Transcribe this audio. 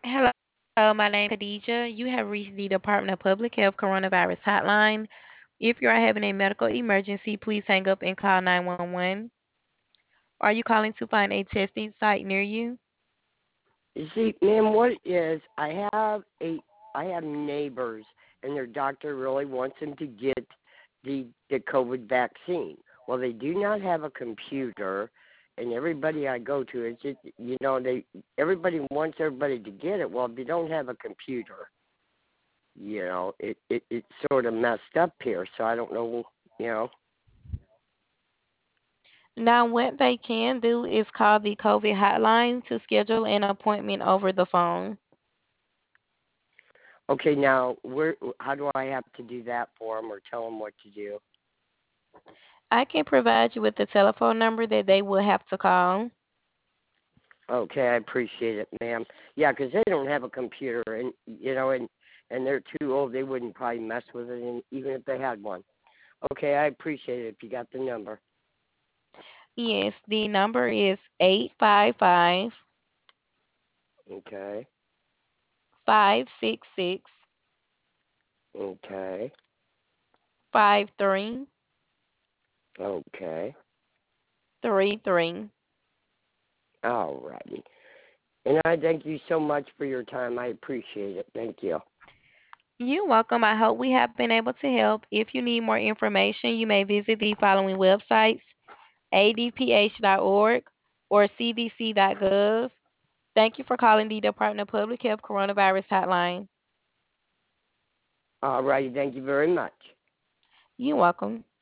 Hello, my name is Khadija. You have reached the Department of Public Health Coronavirus Hotline. If you are having a medical emergency, please hang up and call 911. Are you calling to find a testing site near you? You see, ma'am, what it is, I have neighbors, and their doctor really wants them to get the COVID vaccine. Well, they do not have a computer, and everybody I go to, it's just everybody wants everybody to get it. Well, if you don't have a computer, it's sort of messed up here. So I don't know, you know. Now, what they can do is call the COVID hotline to schedule an appointment over the phone. Okay, now how do I have to do that for them, or tell them what to do? I can provide you with the telephone number that they will have to call. Okay, I appreciate it, ma'am. Yeah, 'cause they don't have a computer, and they're too old. They wouldn't probably mess with it, even if they had one. Okay, I appreciate it. If you got the number. Yes, the number is 855 Okay. 566 Okay. 5333. Okay. All righty. And I thank you so much for your time. I appreciate it. Thank you. You're welcome. I hope we have been able to help. If you need more information, you may visit the following websites: adph.org or cdc.gov. Thank you for calling the Department of Public Health Coronavirus Hotline. All righty. Thank you very much. You're welcome.